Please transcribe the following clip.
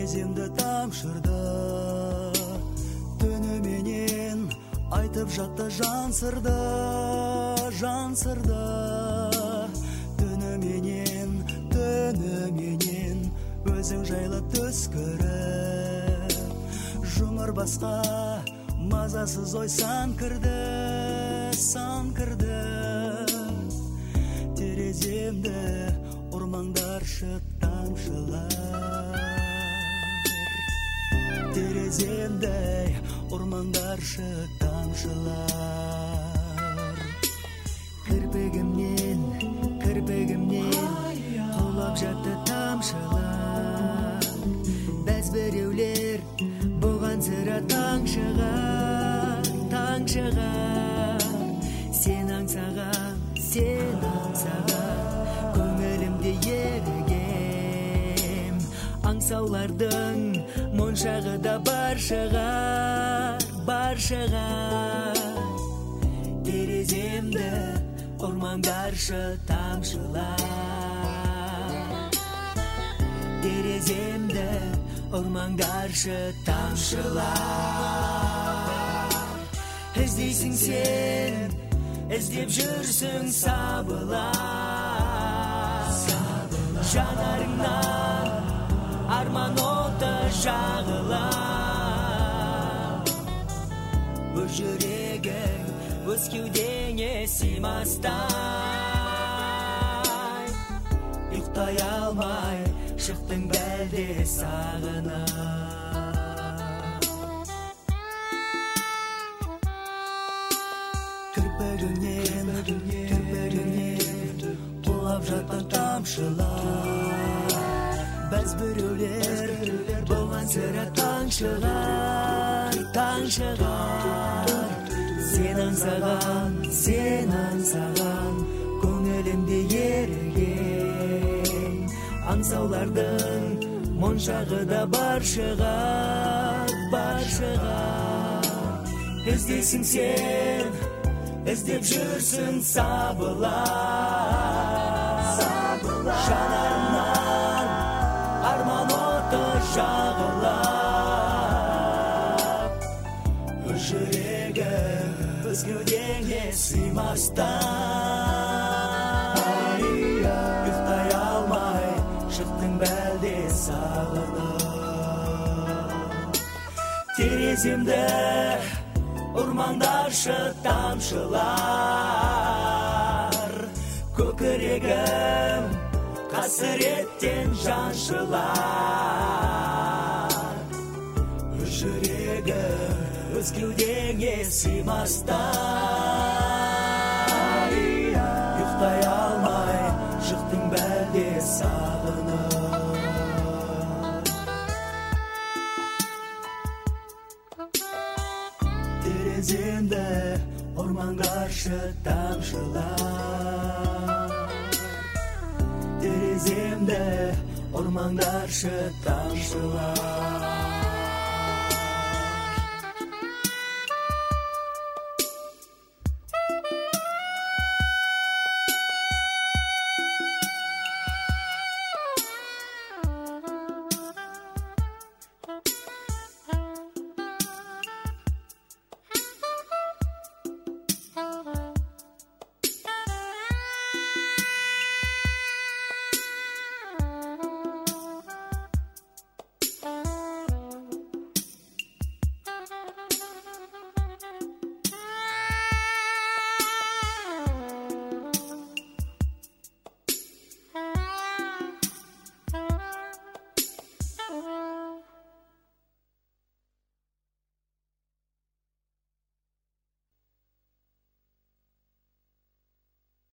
тереземді тамшырды, түніменен айтып жатты жан сырды, түніменен өзің жайлы түс көріп, жұмыр басқа мазасыз ой сан кірді, тереземді ұрмаңдаршы тамшылар, тереземді ұрмаңдаршы тамшылар. Кірпігімнен құлап жатты тамшылар, бәз біреулер бұған сірә таң шығар. Сен аңсаған көңілімде ерігем, аңсаулардың моншағы да бар шығар. Тереземді ұрмаңдаршы тамшылар, тереземді ұрмаңдаршы тамшылар. Іздейсің сен, іздеп жүрсің сабылар, жанарыңнан арман оты жағылар. Бұл жүрегің өз кеудеңе сыймастай, ұйықтай алмай шықтың бәлде сағынып. Кірпігіңнен құлап жатқан тамшылар, бәз біреулер болған сірә таң шығар. Сен аңсаған көңілімде еріген, аңсаулардың моншағы да бар шығар. Іздейсің сен, іздеп жүрсің сабылар, жанарымнан арман оты жағылар. Өз жүрегім өз кеудеңе сыймастай, ұйықтай алмай шықтың бәлде сағынып. Тереземді ұрмаңдаршы тамшылар, көкірегім қасіреттен жаншылар. Өз жүрегім өз кеудеңе сыймастай, ұйықтай алмай шықтың бәлде сағынып. Тереземді ұрмаңдаршы тамшылар, тереземді ұрмаңдаршы тамшылар.